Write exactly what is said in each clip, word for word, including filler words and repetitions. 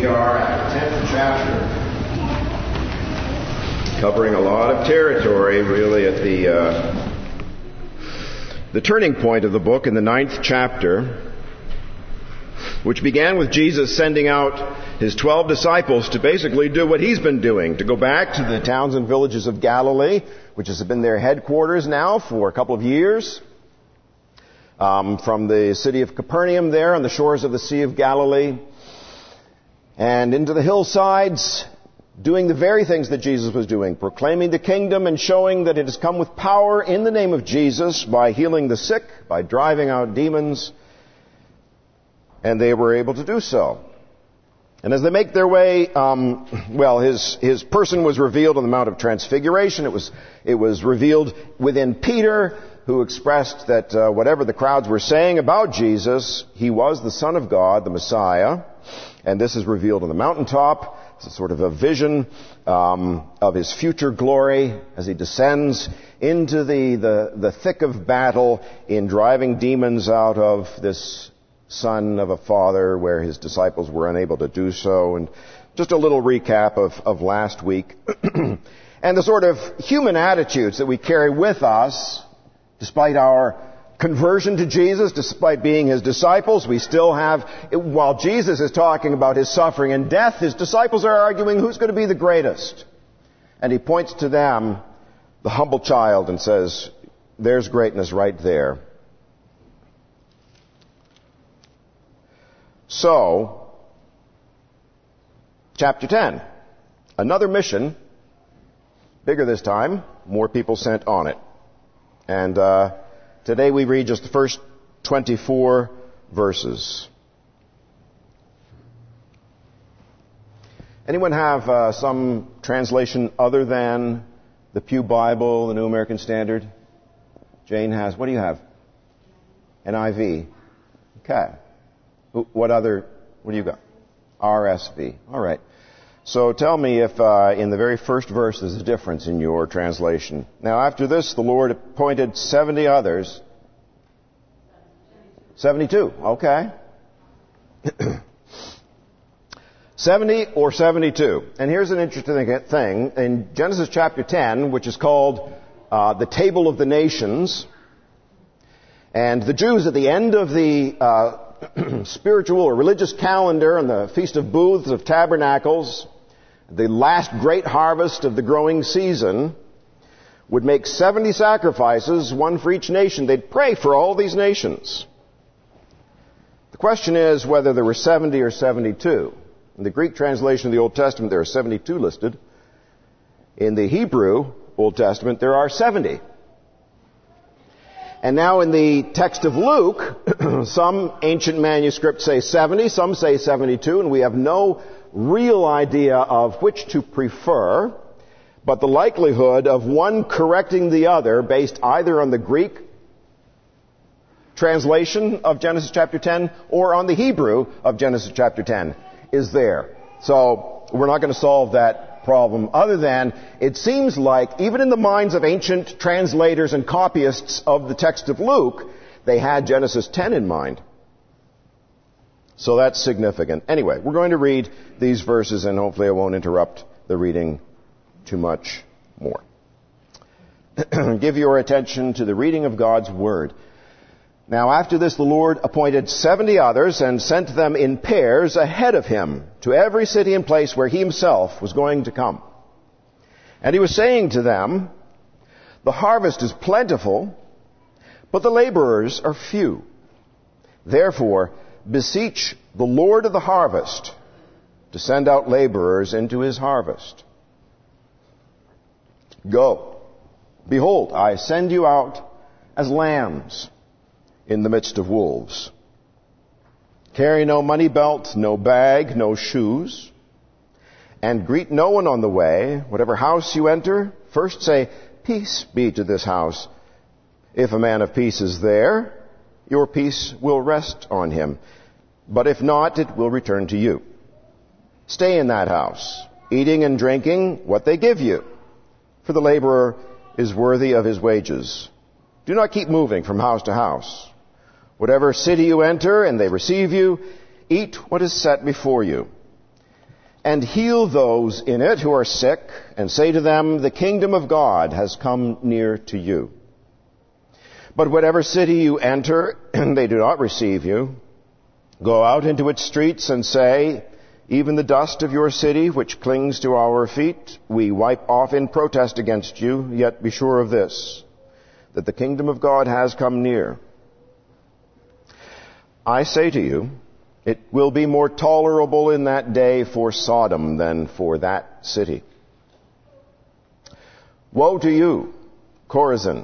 We are at the tenth chapter. Covering a lot of territory, really, at the uh, the turning point of the book in the ninth chapter, which began with Jesus sending out his twelve disciples to basically do what he's been doing, to go back to the towns and villages of Galilee, which has been their headquarters now for a couple of years, um, from the city of Capernaum there on the shores of the Sea of Galilee, and into the hillsides, doing the very things that Jesus was doing, proclaiming the kingdom and showing that it has come with power in the name of Jesus by healing the sick, by driving out demons, and they were able to do so. And as they make their way, um, well, his his person was revealed on the Mount of Transfiguration. It was it was revealed within Peter, who expressed that uh, whatever the crowds were saying about Jesus, he was the Son of God, the Messiah. And this is revealed on the mountaintop. It's a sort of a vision um, of his future glory as he descends into the, the, the thick of battle in driving demons out of this son of a father where his disciples were unable to do so. And just a little recap of, of last week. And the sort of human attitudes that we carry with us, despite our conversion to Jesus, despite being his disciples, we still have, while Jesus is talking about his suffering and death, his disciples are arguing who's going to be the greatest. And he points to them, the humble child, and says, there's greatness right there. So, chapter ten. Another mission, bigger this time, more people sent on it. And uh, today we read just the first twenty-four verses. Anyone have uh, some translation other than the Pew Bible, the New American Standard? Jane has. What do you have? N I V. Okay. What other, what do you got? R S V. All right. So tell me if uh, in the very first verse there's a difference in your translation. Now after this, the Lord appointed seventy others. seventy-two. Okay. seventy or seventy-two. And here's an interesting thing. In Genesis chapter ten, which is called uh, the Table of the Nations, and the Jews at the end of the uh, spiritual or religious calendar on the Feast of Booths of Tabernacles, the last great harvest of the growing season, would make seventy sacrifices, one for each nation. They'd pray for all these nations. The question is whether there were seventy or seventy-two. In the Greek translation of the Old Testament, there are seventy-two listed. In the Hebrew Old Testament, there are seventy. And now in the text of Luke, some ancient manuscripts say seventy, some say seventy-two, and we have no real idea of which to prefer, but the likelihood of one correcting the other based either on the Greek translation of Genesis chapter ten or on the Hebrew of Genesis chapter ten is there. So we're not going to solve that problem other than it seems like even in the minds of ancient translators and copyists of the text of Luke, they had Genesis ten in mind. So that's significant. Anyway, we're going to read these verses and hopefully I won't interrupt the reading too much more. Give your attention to the reading of God's Word. Now after this the Lord appointed seventy others and sent them in pairs ahead of him to every city and place where he himself was going to come. And he was saying to them, the harvest is plentiful, but the laborers are few. Therefore, beseech the Lord of the harvest to send out laborers into his harvest. Go. Behold, I send you out as lambs in the midst of wolves. Carry no money belt, no bag, no shoes, and greet no one on the way. Whatever house you enter, first say, peace be to this house. If a man of peace is there, your peace will rest on him. But if not, it will return to you. Stay in that house, eating and drinking what they give you, for the laborer is worthy of his wages. Do not keep moving from house to house. Whatever city you enter and they receive you, eat what is set before you. and heal those in it who are sick, and say to them, the kingdom of God has come near to you. But whatever city you enter, and they do not receive you, go out into its streets and say, even the dust of your city, which clings to our feet, we wipe off in protest against you, yet be sure of this, that the kingdom of God has come near. I say to you, it will be more tolerable in that day for Sodom than for that city. Woe to you, Chorazin!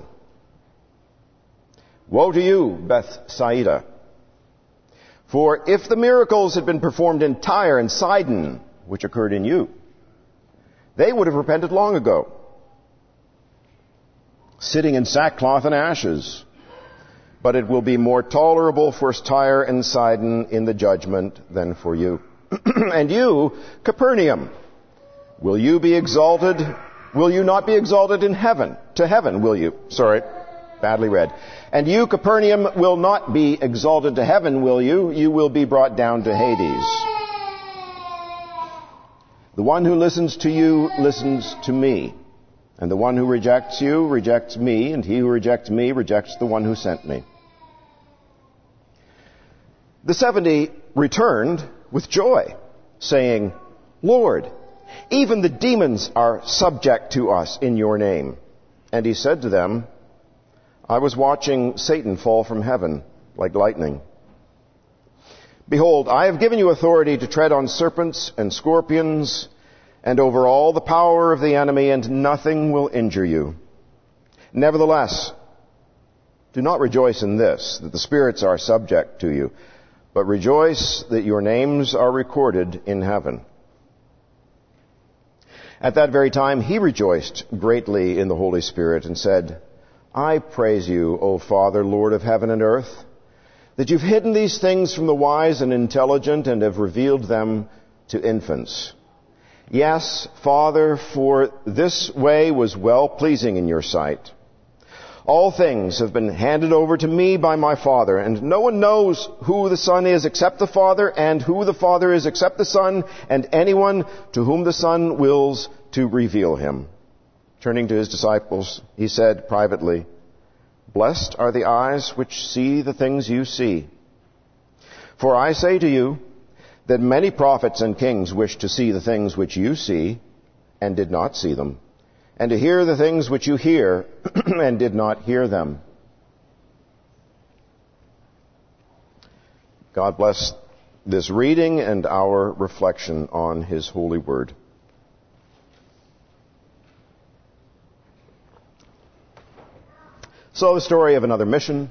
Woe to you, Bethsaida! For if the miracles had been performed in Tyre and Sidon, which occurred in you, they would have repented long ago, sitting in sackcloth and ashes. But it will be more tolerable for Tyre and Sidon in the judgment than for you. And you, Capernaum, will you be exalted? Will you not be exalted in heaven? To heaven, will you? Sorry, badly read. And you, Capernaum, will not be exalted to heaven, will you? You will be brought down to Hades. The one who listens to you listens to me. And the one who rejects you rejects me, and he who rejects me rejects the one who sent me. The seventy returned with joy, saying, Lord, even the demons are subject to us in your name. And he said to them, I was watching Satan fall from heaven like lightning. Behold, I have given you authority to tread on serpents and scorpions and over all the power of the enemy, and nothing will injure you. Nevertheless, do not rejoice in this, that the spirits are subject to you, but rejoice that your names are recorded in heaven. At that very time he rejoiced greatly in the Holy Spirit and said, I praise you, O Father, Lord of heaven and earth, that you've hidden these things from the wise and intelligent and have revealed them to infants. Yes, Father, for this way was well-pleasing in your sight. All things have been handed over to me by my Father, and no one knows who the Son is except the Father, and who the Father is except the Son, and anyone to whom the Son wills to reveal him. Turning to his disciples, he said privately, Blessed are the eyes which see the things you see. For I say to you that many prophets and kings wished to see the things which you see and did not see them, and to hear the things which you hear and did not hear them. God bless this reading and our reflection on his holy word. So, the story of another mission.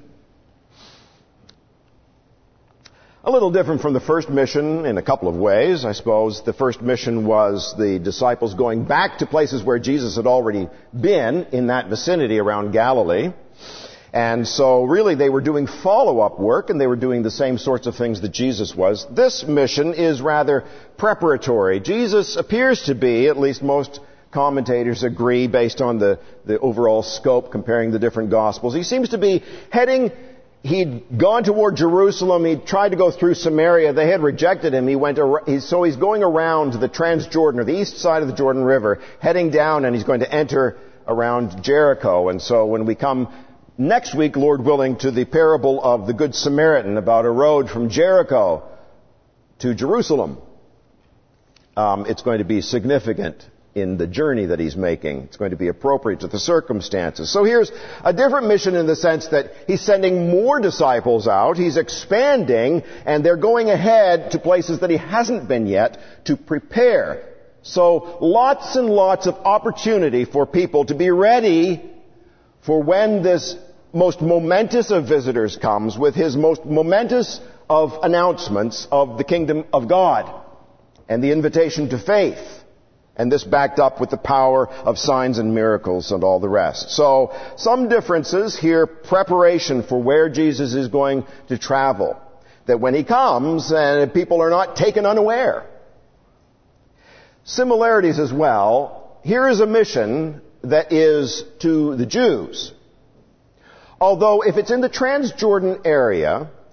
A little different from the first mission in a couple of ways, I suppose. The first mission was the disciples going back to places where Jesus had already been in that vicinity around Galilee. And so really they were doing follow-up work, and they were doing the same sorts of things that Jesus was. This mission is rather preparatory. Jesus appears to be, at least most commentators agree based on the, the overall scope comparing the different Gospels, he seems to be heading. He'd gone toward Jerusalem. He'd tried to go through Samaria. They had rejected him. He went. So he's going around the Transjordan, or the east side of the Jordan River, heading down, and he's going to enter around Jericho. And so when we come next week, Lord willing, to the parable of the Good Samaritan about a road from Jericho to Jerusalem, um, it's going to be significant in the journey that he's making. It's going to be appropriate to the circumstances. So here's a different mission in the sense that he's sending more disciples out. He's expanding, and they're going ahead to places that he hasn't been yet to prepare. So lots and lots of opportunity for people to be ready for when this most momentous of visitors comes with his most momentous of announcements of the kingdom of God and the invitation to faith. And this backed up with the power of signs and miracles and all the rest. So, some differences here, preparation for where Jesus is going to travel. That when he comes, and people are not taken unaware. Similarities as well. Here is a mission that is to the Jews. Although, if it's in the Transjordan area,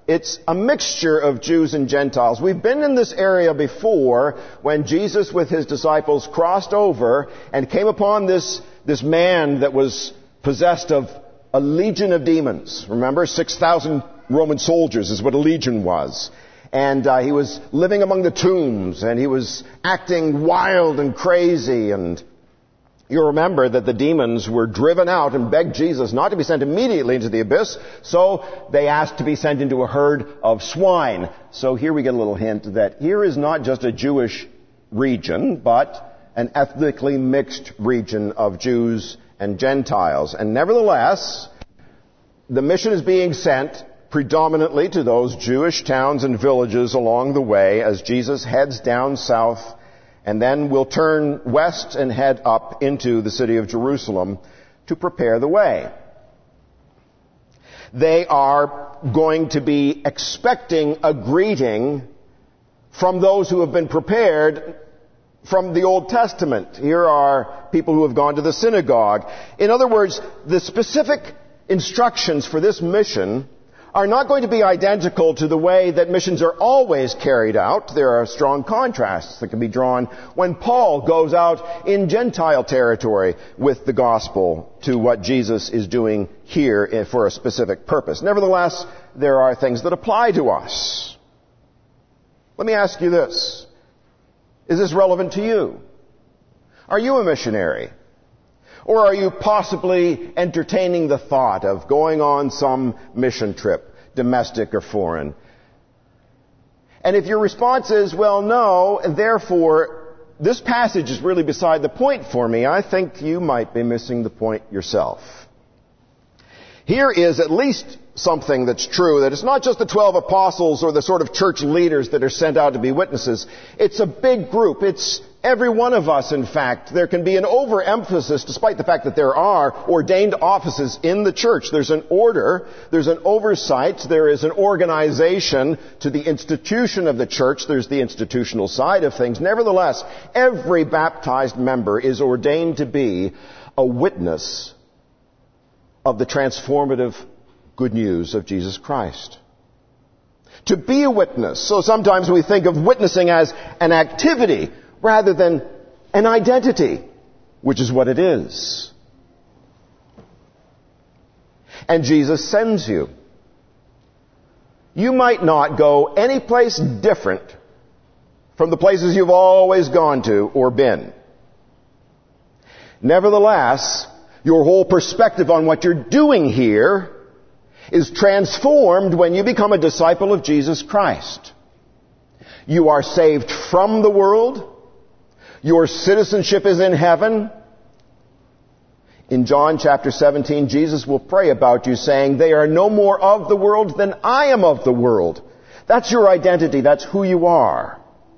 It's a mixture of Jews and Gentiles. We've been in this area before when Jesus with his disciples crossed over and came upon this, this man that was possessed of a legion of demons. Remember, six thousand Roman soldiers is what a legion was. And uh, he was living among the tombs, and he was acting wild and crazy. And you remember that the demons were driven out and begged Jesus not to be sent immediately into the abyss, so they asked to be sent into a herd of swine. So here we get a little hint that here is not just a Jewish region, but an ethnically mixed region of Jews and Gentiles. And nevertheless, the mission is being sent predominantly to those Jewish towns and villages along the way as Jesus heads down south and then will turn west and head up into the city of Jerusalem to prepare the way. They are going to be expecting a greeting from those who have been prepared from the Old Testament. Here are people who have gone to the synagogue. In other words, the specific instructions for this mission are not going to be identical to the way that missions are always carried out. There are strong contrasts that can be drawn when Paul goes out in Gentile territory with the gospel to what Jesus is doing here for a specific purpose. Nevertheless, there are things that apply to us. Let me ask you this. Is this relevant to you? Are you a missionary? Or are you possibly entertaining the thought of going on some mission trip, domestic or foreign? And if your response is, well, no, and therefore, this passage is really beside the point for me, I think you might be missing the point yourself. Here is at least something that's true, that it's not just the twelve apostles or the sort of church leaders that are sent out to be witnesses. It's a big group. It's every one of us, in fact. There can be an overemphasis, despite the fact that there are ordained offices in the church. There's an order, there's an oversight, there is an organization to the institution of the church. There's the institutional side of things. Nevertheless, every baptized member is ordained to be a witness of the transformative good news of Jesus Christ. To be a witness. So sometimes we think of witnessing as an activity rather than an identity, which is what it is. And Jesus sends you. You might not go any place different from the places you've always gone to or been. Nevertheless, your whole perspective on what you're doing here is transformed when you become a disciple of Jesus Christ. You are saved from the world. Your citizenship is in heaven. In John chapter seventeen, Jesus will pray about you saying, they are no more of the world than I am of the world. That's your identity. That's who you are.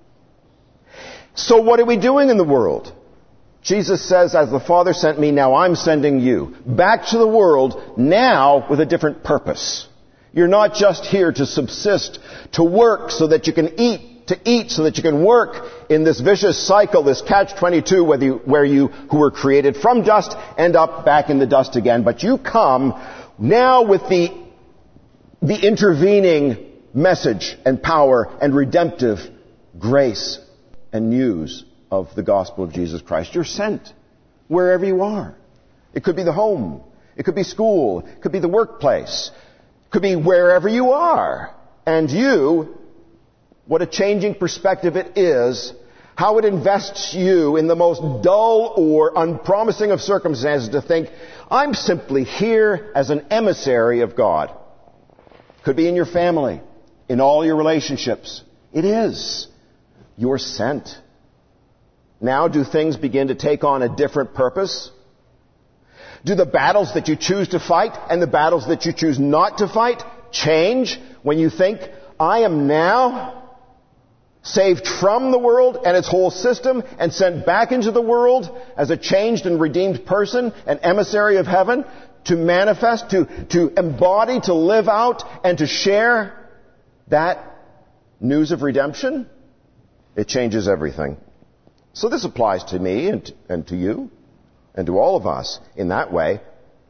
So what are we doing in the world? Jesus says, as the Father sent me, now I'm sending you back to the world, now with a different purpose. You're not just here to subsist, to work so that you can eat, to eat so that you can work in this vicious cycle, this catch twenty-two, where you, where you who were created from dust end up back in the dust again. But you come now with the, the intervening message and power and redemptive grace and news of the gospel of Jesus Christ. You're sent wherever you are. It could be the home. It could be school. It could be the workplace. It could be wherever you are. And you, what a changing perspective it is, how it invests you in the most dull or unpromising of circumstances to think, I'm simply here as an emissary of God. It could be in your family, in all your relationships. It is. You're sent. Now, do things begin to take on a different purpose? Do the battles that you choose to fight and the battles that you choose not to fight change when you think, I am now saved from the world and its whole system and sent back into the world as a changed and redeemed person, an emissary of heaven, to manifest, to, to embody, to live out, and to share that news of redemption? It changes everything. So this applies to me and, and to you and to all of us in that way.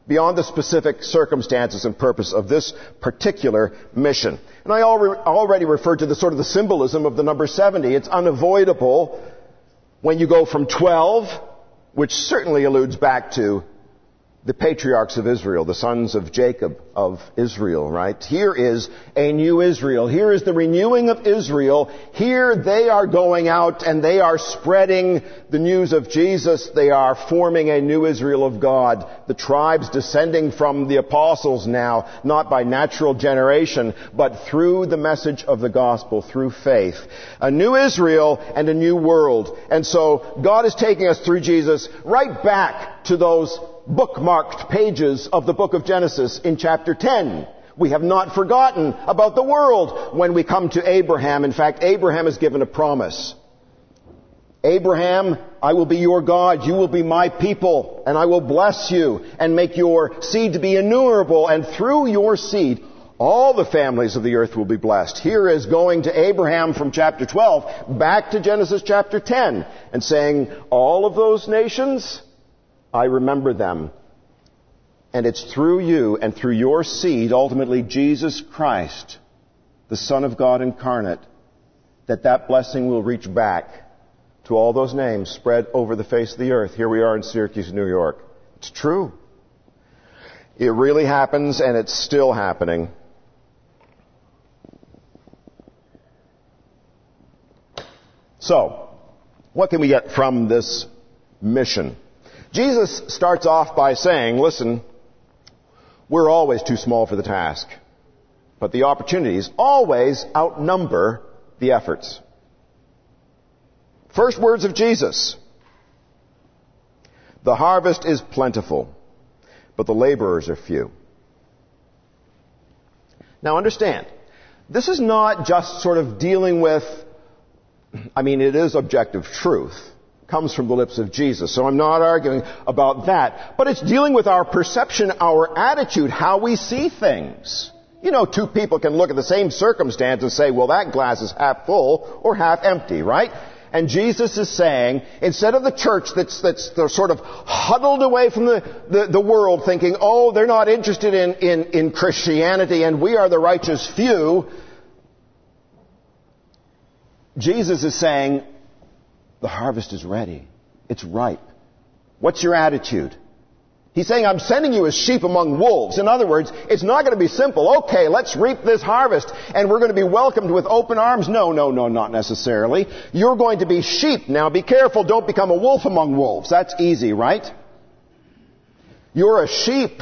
beyond the specific circumstances and purpose of this particular mission. And I already referred to the sort of the symbolism of the number seventy. It's unavoidable when you go from twelve, which certainly alludes back to the patriarchs of Israel, the sons of Jacob of Israel, right? Here is a new Israel. Here is the renewing of Israel. Here they are going out and they are spreading the news of Jesus. They are forming a new Israel of God. The tribes descending from the apostles now, not by natural generation, but through the message of the gospel, through faith. A new Israel and a new world. And so God is taking us through Jesus right back to those bookmarked pages of the book of Genesis in chapter ten. We have not forgotten about the world when we come to Abraham. In fact, Abraham is given a promise. Abraham, I will be your God, you will be my people, and I will bless you and make your seed to be innumerable, and through your seed all the families of the earth will be blessed. Here is going to Abraham from chapter twelve back to Genesis chapter ten and saying, all of those nations, I remember them. And it's through you and through your seed, ultimately Jesus Christ, the Son of God incarnate, that that blessing will reach back to all those names spread over the face of the earth. Here we are in Syracuse, New York. It's true. It really happens, and it's still happening. So, what can we get from this mission? Jesus starts off by saying, listen, we're always too small for the task, but the opportunities always outnumber the efforts. First words of Jesus. The harvest is plentiful, but the laborers are few. Now understand, this is not just sort of dealing with, I mean, it is objective truth. Comes from the lips of Jesus. So I'm not arguing about that. But it's dealing with our perception, our attitude, how we see things. You know, two people can look at the same circumstance and say, well, that glass is half full or half empty, right? And Jesus is saying, instead of the church that's, that's they're sort of huddled away from the, the, the world thinking, oh, they're not interested in, in, in Christianity and we are the righteous few, Jesus is saying, the harvest is ready. It's ripe. What's your attitude? He's saying, I'm sending you as sheep among wolves. In other words, it's not going to be simple. Okay, let's reap this harvest and we're going to be welcomed with open arms. No, no, no, not necessarily. You're going to be sheep. Now be careful, don't become a wolf among wolves. That's easy, right? You're a sheep.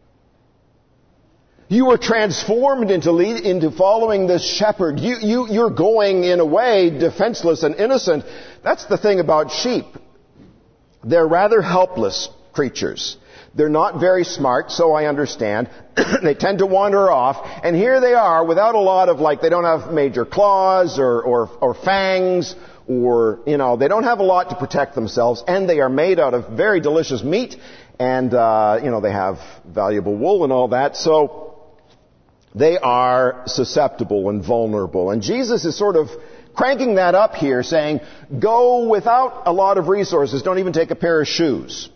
You were transformed into lead, into following this shepherd. You, you, you're going in a way defenseless and innocent. That's the thing about sheep. They're rather helpless creatures. They're not very smart, so I understand. They tend to wander off, and here they are without a lot of, like, they don't have major claws or, or, or fangs, or, you know, they don't have a lot to protect themselves, and they are made out of very delicious meat, and, uh, you know, they have valuable wool and all that, so they are susceptible and vulnerable. And Jesus is sort of cranking that up here, saying, go without a lot of resources. Don't even take a pair of shoes.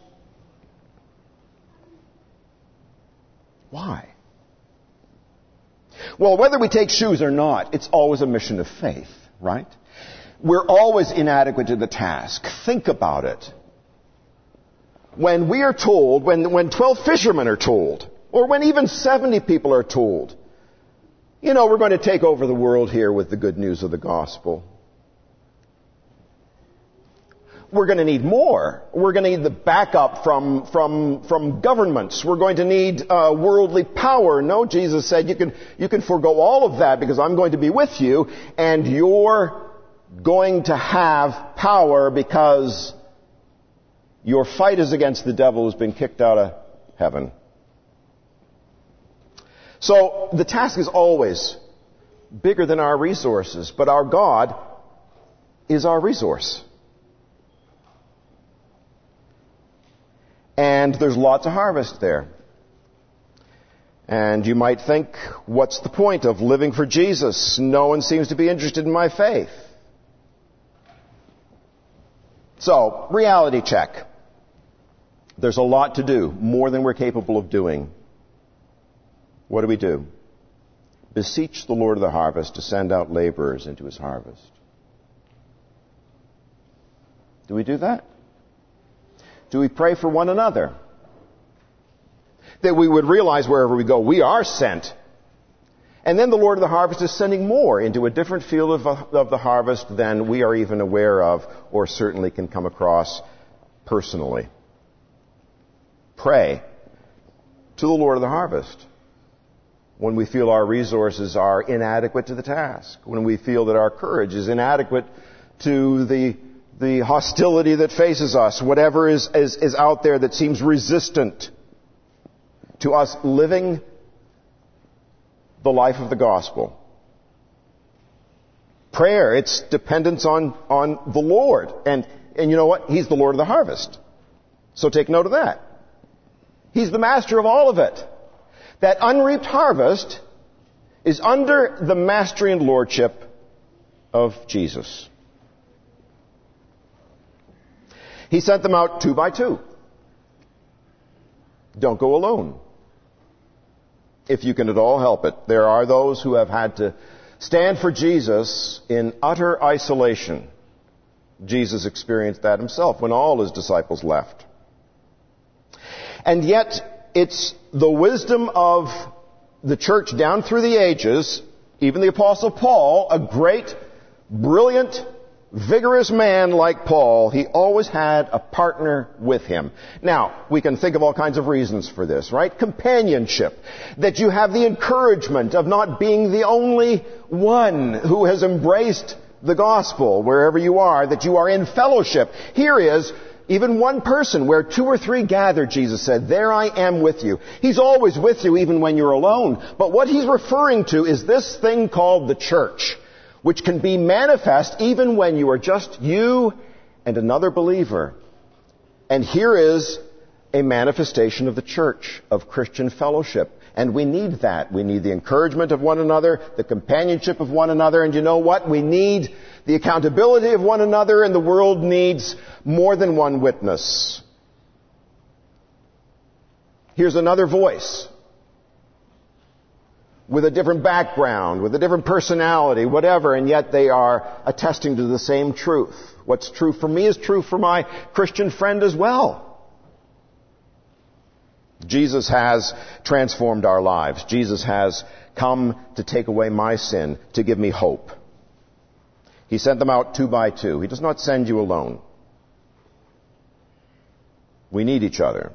Why? Well, whether we take shoes or not, it's always a mission of faith, right? We're always inadequate to the task. Think about it. When we are told, when, when twelve fishermen are told, or when even seventy people are told, you know, we're going to take over the world here with the good news of the gospel. We're going to need more. We're going to need the backup from, from, from governments. We're going to need uh, worldly power. No, Jesus said, you can, you can forego all of that because I'm going to be with you, and you're going to have power because your fight is against the devil who's been kicked out of heaven. So the task is always bigger than our resources, but our God is our resource. And there's lots of harvest there. And you might think, what's the point of living for Jesus? No one seems to be interested in my faith. So, reality check. There's a lot to do, more than we're capable of doing. What do we do? Beseech the Lord of the harvest to send out laborers into his harvest. Do we do that? Do we pray for one another? That we would realize wherever we go, we are sent. And then the Lord of the harvest is sending more into a different field of, of the harvest than we are even aware of or certainly can come across personally. Pray to the Lord of the harvest when we feel our resources are inadequate to the task, when we feel that our courage is inadequate to the, the hostility that faces us, whatever is, is, is out there that seems resistant to us living the life of the gospel. Prayer, it's dependence on, on the Lord. And, and you know what? He's the Lord of the harvest. So take note of that. He's the master of all of it. That unreaped harvest is under the mastery and lordship of Jesus. He sent them out two by two. Don't go alone. If you can at all help it. There are those who have had to stand for Jesus in utter isolation. Jesus experienced that himself when all his disciples left. And yet, it's the wisdom of the church down through the ages, even the Apostle Paul, a great, brilliant, vigorous man like Paul, he always had a partner with him. Now, we can think of all kinds of reasons for this, right? Companionship. That you have the encouragement of not being the only one who has embraced the gospel wherever you are, that you are in fellowship. Here is even one person, where two or three gather, Jesus said, there I am with you. He's always with you even when you're alone. But what he's referring to is this thing called the church, which can be manifest even when you are just you and another believer. And here is a manifestation of the church, of Christian fellowship. And we need that. We need the encouragement of one another, the companionship of one another, and you know what? We need the accountability of one another, and the world needs more than one witness. Here's another voice with a different background, with a different personality, whatever, and yet they are attesting to the same truth. What's true for me is true for my Christian friend as well. Jesus has transformed our lives. Jesus has come to take away my sin, to give me hope. He sent them out two by two. He does not send you alone. We need each other.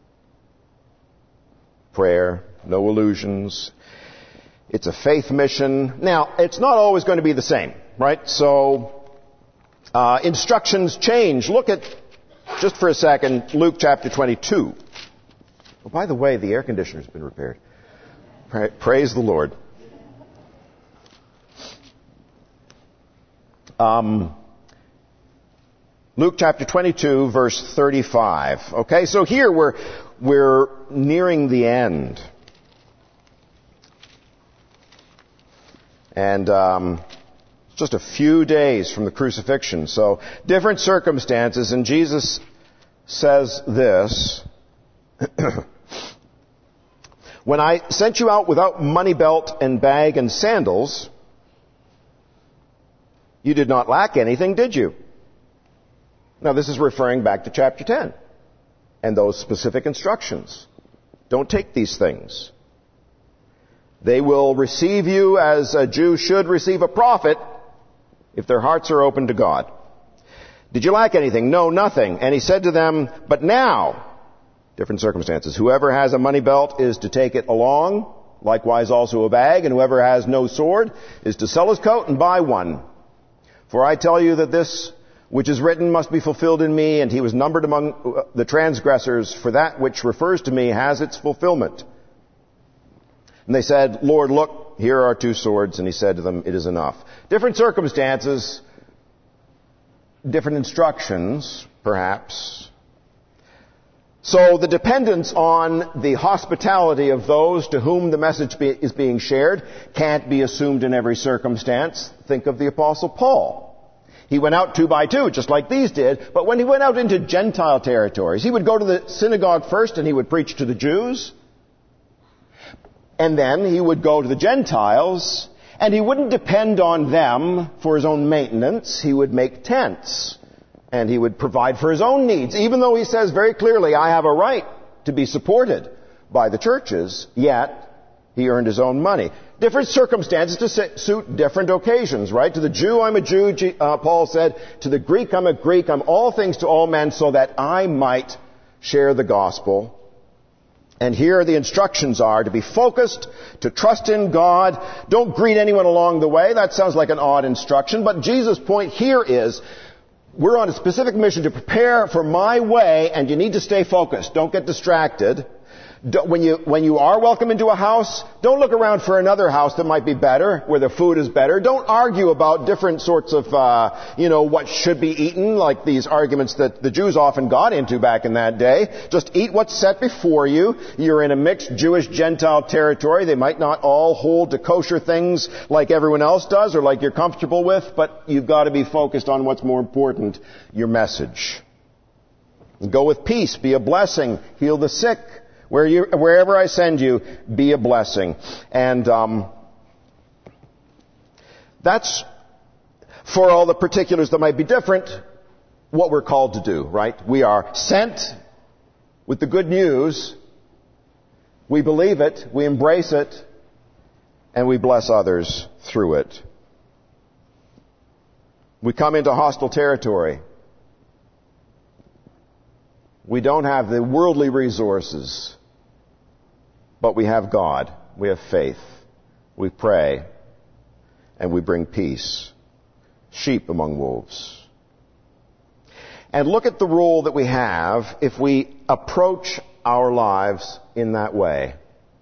Prayer, no illusions. It's a faith mission. Now, it's not always going to be the same, right? So, uh, instructions change. Look at, just for a second, Luke chapter twenty-two. Oh, by the way, the air conditioner's been repaired. Pra- praise the Lord. Um, Luke chapter twenty-two, verse thirty-five. Okay, so here we're we're nearing the end. And um, just a few days from the crucifixion. So different circumstances, and Jesus says this. When I sent you out without money belt and bag and sandals, you did not lack anything, did you? Now this is referring back to chapter ten and those specific instructions. Don't take these things. They will receive you as a Jew should receive a prophet if their hearts are open to God. Did you lack anything? No, nothing. And he said to them, but now, different circumstances, whoever has a money belt is to take it along, likewise also a bag, and whoever has no sword is to sell his coat and buy one. For I tell you that this which is written must be fulfilled in me, and he was numbered among the transgressors, for that which refers to me has its fulfillment. And they said, Lord, look, here are two swords. And he said to them, it is enough. Different circumstances, different instructions, perhaps. So the dependence on the hospitality of those to whom the message be, is being shared can't be assumed in every circumstance. Think of the Apostle Paul. He went out two by two, just like these did. But when he went out into Gentile territories, he would go to the synagogue first and he would preach to the Jews. And then he would go to the Gentiles, and he wouldn't depend on them for his own maintenance. He would make tents, and he would provide for his own needs. Even though he says very clearly, I have a right to be supported by the churches, yet he earned his own money. Different circumstances to suit different occasions, right? To the Jew, I'm a Jew, uh, Paul said. To the Greek, I'm a Greek. I'm all things to all men so that I might share the gospel. And here the instructions are to be focused, to trust in God. Don't greet anyone along the way. That sounds like an odd instruction. But Jesus' point here is, we're on a specific mission to prepare for my way, and you need to stay focused. Don't get distracted. When you, when you are welcome into a house, don't look around for another house that might be better, where the food is better. Don't argue about different sorts of, uh, you know, what should be eaten, like these arguments that the Jews often got into back in that day. Just eat what's set before you. You're in a mixed Jewish-Gentile territory. They might not all hold to kosher things like everyone else does or like you're comfortable with, but you've got to be focused on what's more important, your message. Go with peace. Be a blessing. Heal the sick. Where you, wherever I send you, be a blessing. And um, that's, for all the particulars that might be different, what we're called to do, right? We are sent with the good news. We believe it, we embrace it, and we bless others through it. We come into hostile territory. We don't have the worldly resources, but we have God. We have faith. We pray. And we bring peace. Sheep among wolves. And look at the role that we have if we approach our lives in that way.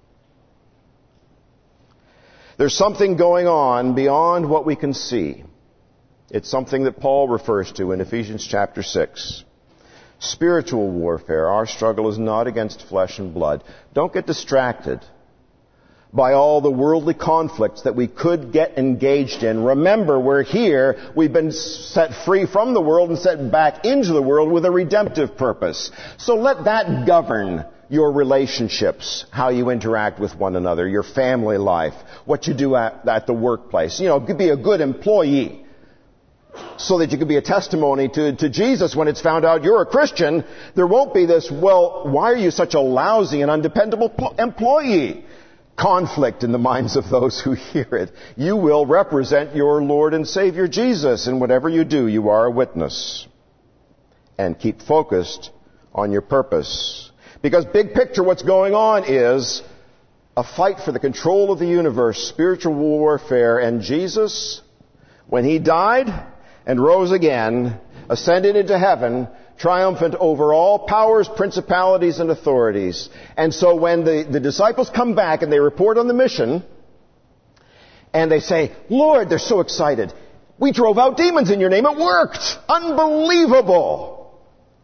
There's something going on beyond what we can see. It's something that Paul refers to in Ephesians chapter six. Spiritual warfare. Our struggle is not against flesh and blood. Don't get distracted by all the worldly conflicts that we could get engaged in. Remember, we're here. We've been set free from the world and set back into the world with a redemptive purpose. So let that govern your relationships, how you interact with one another, your family life, what you do at, at the workplace. You know, be a good employee, so that you can be a testimony to, to Jesus when it's found out you're a Christian. There won't be this, well, why are you such a lousy and undependable pl- employee? Conflict in the minds of those who hear it. You will represent your Lord and Savior Jesus, and whatever you do, you are a witness. And keep focused on your purpose. Because big picture, what's going on is a fight for the control of the universe, spiritual warfare, and Jesus, when He died and rose again, ascended into heaven, triumphant over all powers, principalities, and authorities. And so when the, the disciples come back and they report on the mission, and they say, Lord, they're so excited. We drove out demons in your name. It worked. Unbelievable.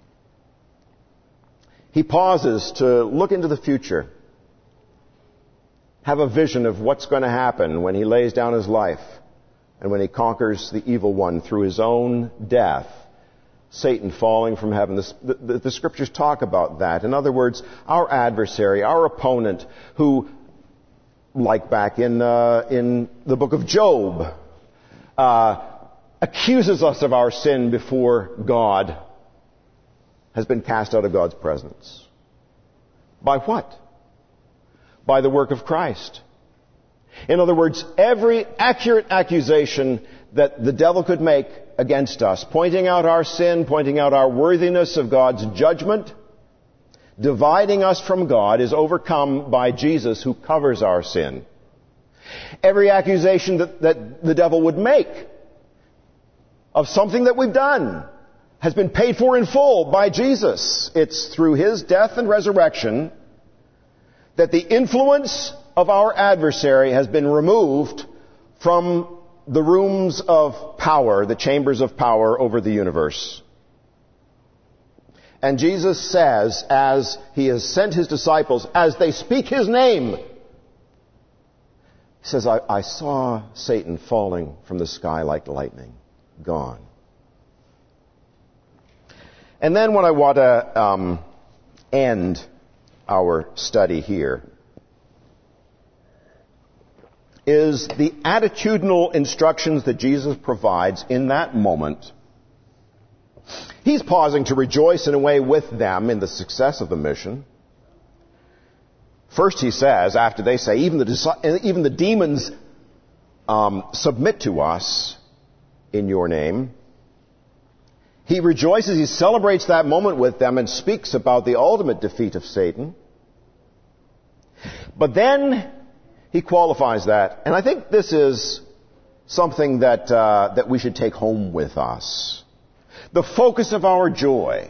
He pauses to look into the future, have a vision of what's going to happen when He lays down His life. And when He conquers the evil one through His own death, Satan falling from heaven. The, the, the Scriptures talk about that. In other words, our adversary, our opponent, who, like back in, uh, in the book of Job, uh, accuses us of our sin before God, has been cast out of God's presence. By what? By the work of Christ. In other words, every accurate accusation that the devil could make against us, pointing out our sin, pointing out our worthiness of God's judgment, dividing us from God, is overcome by Jesus, who covers our sin. Every accusation that, that the devil would make of something that we've done has been paid for in full by Jesus. It's through His death and resurrection that the influence of our adversary has been removed from the rooms of power, the chambers of power over the universe. And Jesus says, as He has sent His disciples, as they speak His name, He says, I, I saw Satan falling from the sky like lightning, gone. And then what I want to um, end our study here is the attitudinal instructions that Jesus provides in that moment. He's pausing to rejoice in a way with them in the success of the mission. First he says, after they say, even the, even the demons um, submit to us in your name. He rejoices, he celebrates that moment with them and speaks about the ultimate defeat of Satan. But then he qualifies that, and I think this is something that uh, that we should take home with us. The focus of our joy.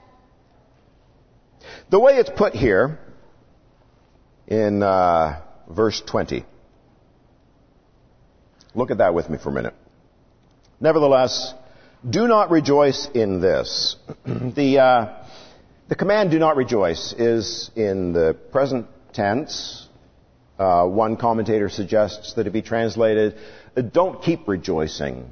The way it's put here in uh, verse twenty. Look at that with me for a minute. Nevertheless, do not rejoice in this. the uh, the command "do not rejoice" is in the present tense. Uh, one commentator suggests that it be translated, "Don't keep rejoicing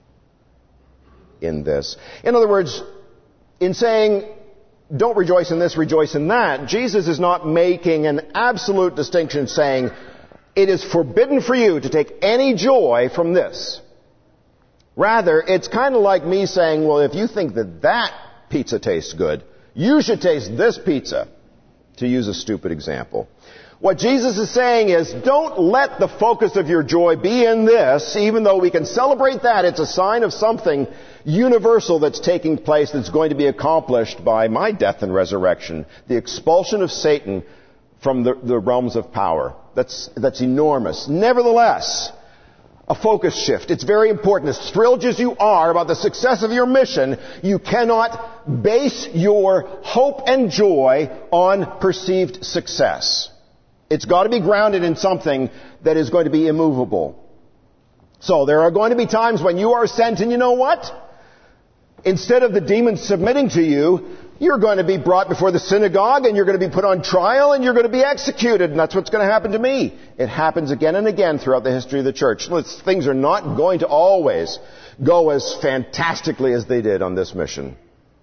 in this." In other words, in saying, "Don't rejoice in this, rejoice in that," Jesus is not making an absolute distinction saying, it is forbidden for you to take any joy from this. Rather, it's kind of like me saying, well, if you think that that pizza tastes good, you should taste this pizza, to use a stupid example. What Jesus is saying is, don't let the focus of your joy be in this, even though we can celebrate that. It's a sign of something universal that's taking place that's going to be accomplished by my death and resurrection. The expulsion of Satan from the, the realms of power. That's, that's enormous. Nevertheless, a focus shift. It's very important. As thrilled as you are about the success of your mission, you cannot base your hope and joy on perceived success. It's got to be grounded in something that is going to be immovable. So there are going to be times when you are sent, and you know what? Instead of the demons submitting to you, you're going to be brought before the synagogue, and you're going to be put on trial, and you're going to be executed. And that's what's going to happen to me. It happens again and again throughout the history of the church. Things are not going to always go as fantastically as they did on this mission.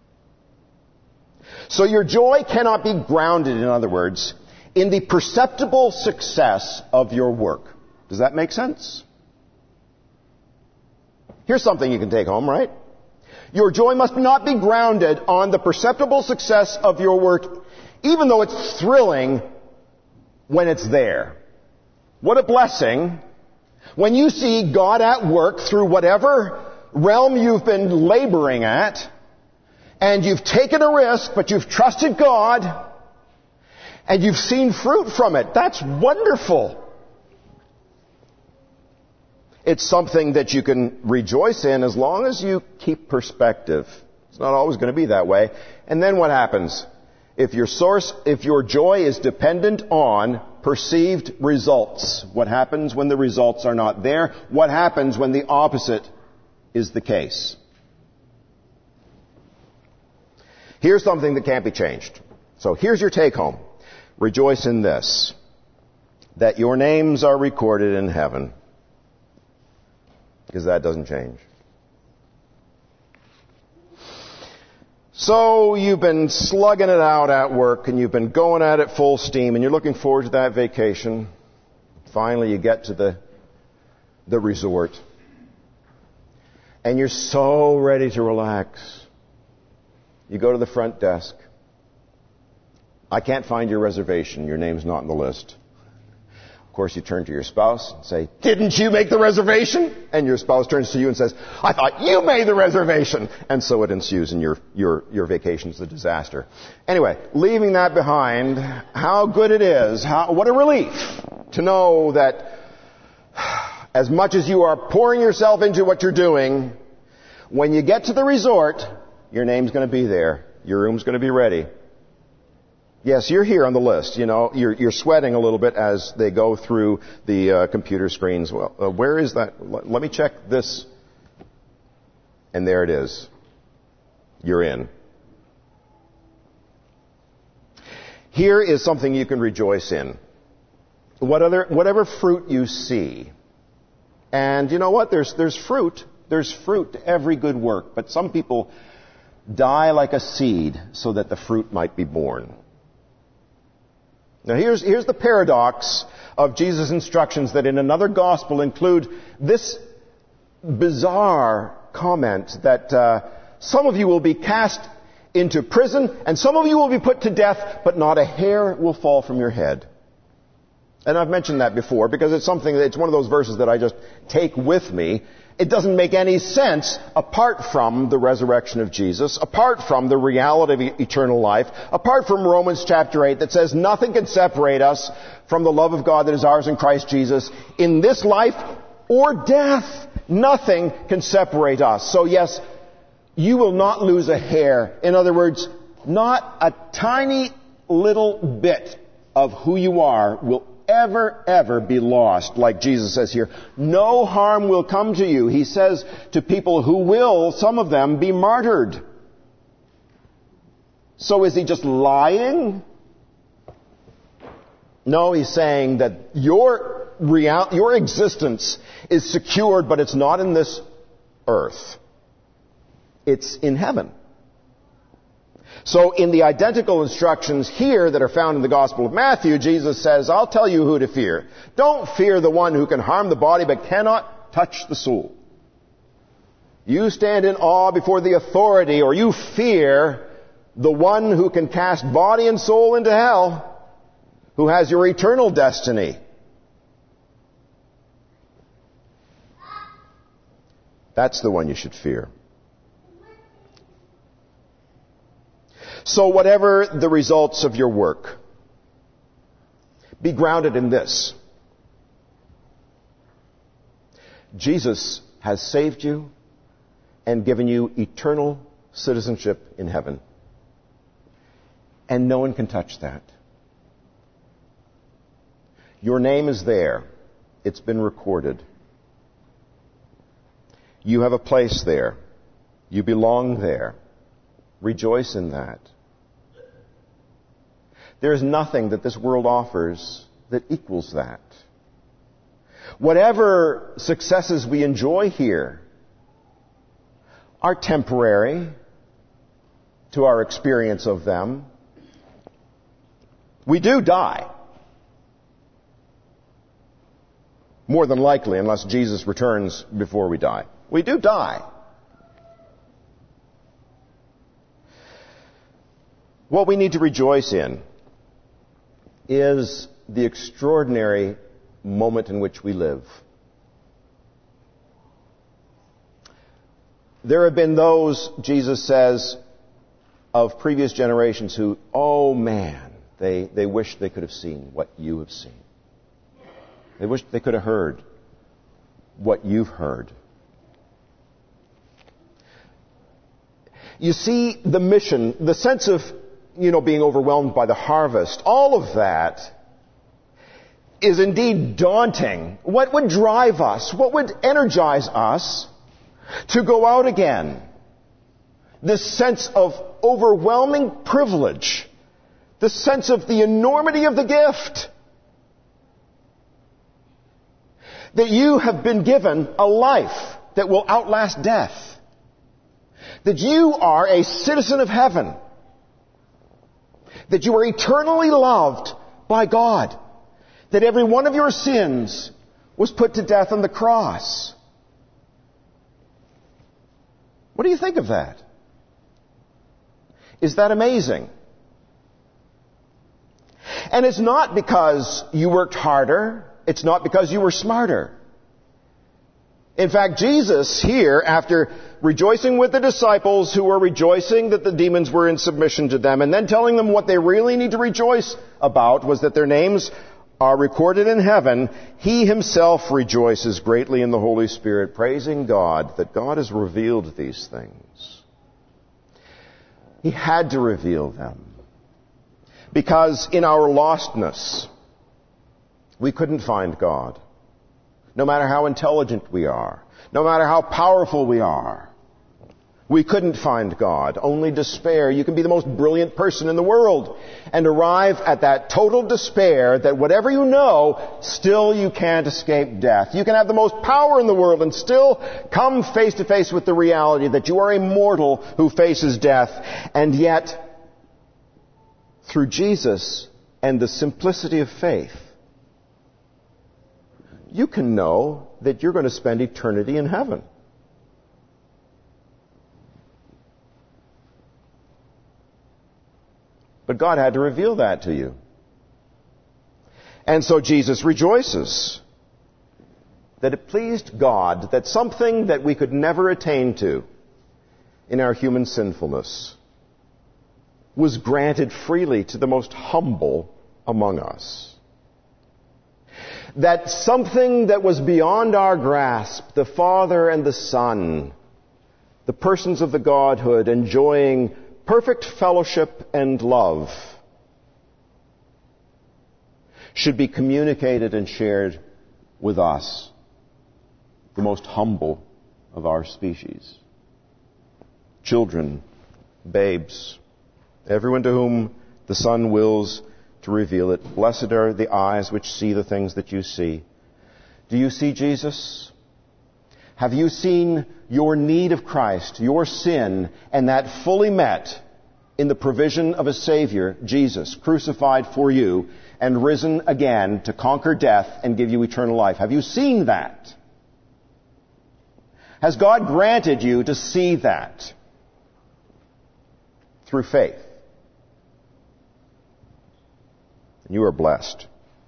So your joy cannot be grounded, in other words, in the perceptible success of your work. Does that make sense? Here's something you can take home, right? Your joy must not be grounded on the perceptible success of your work, even though it's thrilling when it's there. What a blessing when you see God at work through whatever realm you've been laboring at, and you've taken a risk, but you've trusted God, and you've seen fruit from it. That's wonderful. It's something that you can rejoice in as long as you keep perspective. It's not always going to be that way. And then what happens? If your source, if your joy is dependent on perceived results, what happens when the results are not there? What happens when the opposite is the case? Here's something that can't be changed. So here's your take home. Rejoice in this, that your names are recorded in heaven. Because that doesn't change. So you've been slugging it out at work, and you've been going at it full steam, and you're looking forward to that vacation. Finally you get to the, the resort. And you're so ready to relax. You go to the front desk. I can't find your reservation. Your name's not on the list. Of course, you turn to your spouse and say, didn't you make the reservation? And your spouse turns to you and says, I thought you made the reservation. And so it ensues, and your, your, your vacation's a disaster. Anyway, leaving that behind, how good it is, how, what a relief to know that as much as you are pouring yourself into what you're doing, when you get to the resort, your name's going to be there. Your room's going to be ready. Yes, you're here on the list. You know, you're, you're sweating a little bit as they go through the uh, computer screens. Well, uh, where is that? L- let me check this. And there it is. You're in. Here is something you can rejoice in. What other, whatever fruit you see. And you know what? There's, there's fruit. There's fruit to every good work. But some people die like a seed so that the fruit might be born. Now here's, here's the paradox of Jesus' instructions that in another gospel include this bizarre comment that uh, some of you will be cast into prison and some of you will be put to death, but not a hair will fall from your head. And I've mentioned that before because it's something that, it's one of those verses that I just take with me. It doesn't make any sense apart from the resurrection of Jesus, apart from the reality of eternal life, apart from Romans chapter eight that says nothing can separate us from the love of God that is ours in Christ Jesus in this life or death. Nothing can separate us. So yes, you will not lose a hair. In other words, not a tiny little bit of who you are will ever, ever be lost, like Jesus says here. No harm will come to you. He says to people who will, some of them, be martyred. So is he just lying? No, he's saying that your real, your existence is secured, but it's not in this earth. It's in heaven. So in the identical instructions here that are found in the Gospel of Matthew, Jesus says, I'll tell you who to fear. Don't fear the one who can harm the body but cannot touch the soul. You stand in awe before the authority, or you fear the one who can cast body and soul into hell, who has your eternal destiny. That's the one you should fear. So whatever the results of your work, be grounded in this. Jesus has saved you and given you eternal citizenship in heaven. And no one can touch that. Your name is there. It's been recorded. You have a place there. You belong there. Rejoice in that. There is nothing that this world offers that equals that. Whatever successes we enjoy here are temporary to our experience of them. We do die. More than likely, unless Jesus returns before we die. We do die. What we need to rejoice in is the extraordinary moment in which we live. There have been those, Jesus says, of previous generations who, oh man, they, they wish they could have seen what you have seen. They wish they could have heard what you've heard. You see, the mission, the sense of you know, being overwhelmed by the harvest, all of that is indeed daunting. What would drive us? What would energize us to go out again? This sense of overwhelming privilege. The sense of the enormity of the gift. That you have been given a life that will outlast death. That you are a citizen of heaven. That you are eternally loved by God. That every one of your sins was put to death on the cross. What do you think of that? Is that amazing? And it's not because you worked harder. It's not because you were smarter. In fact, Jesus here, after rejoicing with the disciples who were rejoicing that the demons were in submission to them, and then telling them what they really need to rejoice about was that their names are recorded in heaven, he himself rejoices greatly in the Holy Spirit, praising God that God has revealed these things. He had to reveal them. Because in our lostness, we couldn't find God. No matter how intelligent we are, no matter how powerful we are, We couldn't find God, only despair. You can be the most brilliant person in the world and arrive at that total despair that whatever you know, still you can't escape death. You can have the most power in the world and still come face to face with the reality that you are a mortal who faces death. And yet, through Jesus and the simplicity of faith, you can know that you're going to spend eternity in heaven. But God had to reveal that to you. And so Jesus rejoices that it pleased God that something that we could never attain to in our human sinfulness was granted freely to the most humble among us. That something that was beyond our grasp, the Father and the Son, the persons of the Godhood enjoying perfect fellowship and love, should be communicated and shared with us, the most humble of our species. Children, babes, everyone to whom the Son wills to reveal it. Blessed are the eyes which see the things that you see. Do you see Jesus? Have you seen your need of Christ, your sin, and that fully met in the provision of a Savior, Jesus, crucified for you and risen again to conquer death and give you eternal life? Have you seen that? Has God granted you to see that through faith? And you are blessed.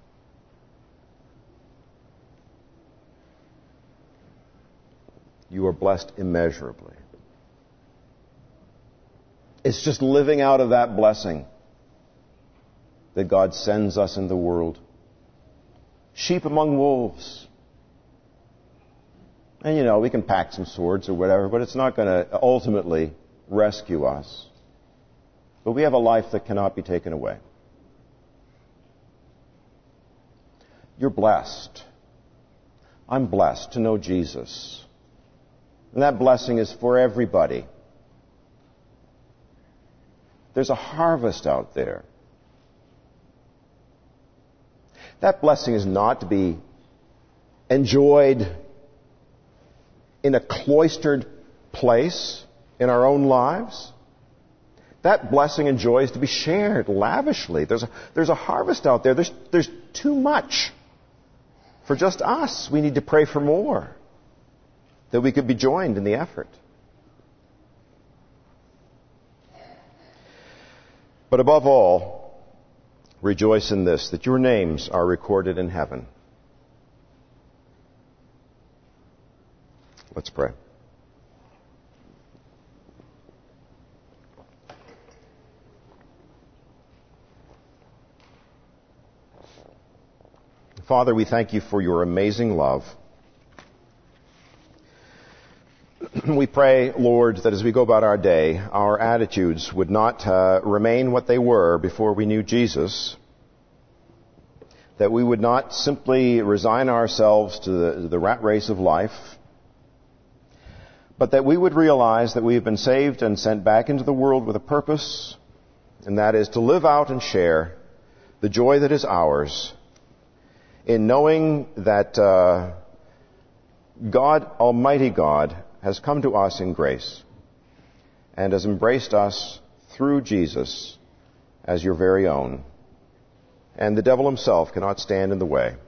You are blessed immeasurably. It's just living out of that blessing that God sends us in the world. Sheep among wolves. And you know, we can pack some swords or whatever, but it's not going to ultimately rescue us. But we have a life that cannot be taken away. You're blessed. I'm blessed to know Jesus. And that blessing is for everybody. There's a harvest out there. That blessing is not to be enjoyed in a cloistered place in our own lives. That blessing and joy is to be shared lavishly. There's a, there's a harvest out there. There's, there's too much for just us. We need to pray for more, that we could be joined in the effort. But above all, rejoice in this, that your names are recorded in heaven. Let's pray. Father, we thank you for your amazing love. We pray, Lord, that as we go about our day, our attitudes would not uh, remain what they were before we knew Jesus, that we would not simply resign ourselves to the, to the rat race of life, but that we would realize that we have been saved and sent back into the world with a purpose, and that is to live out and share the joy that is ours in knowing that uh, God, Almighty God, has come to us in grace and has embraced us through Jesus as your very own. And the devil himself cannot stand in the way.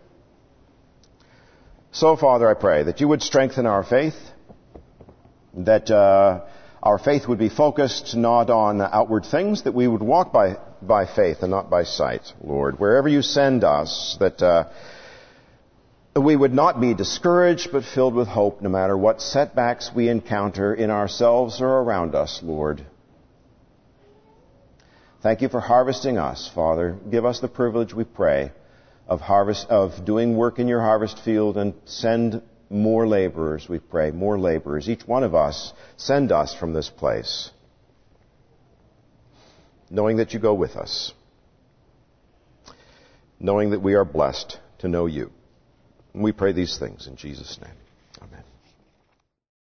So, Father, I pray that you would strengthen our faith, that uh, our faith would be focused not on outward things, that we would walk by, by faith and not by sight, Lord. Wherever you send us, that uh, we would not be discouraged, but filled with hope, no matter what setbacks we encounter in ourselves or around us, Lord. Thank you for harvesting us, Father. Give us the privilege, we pray, of harvest, of doing work in your harvest field, and send more laborers, we pray, more laborers. Each one of us, send us from this place, knowing that you go with us, knowing that we are blessed to know you. And we pray these things in Jesus' name.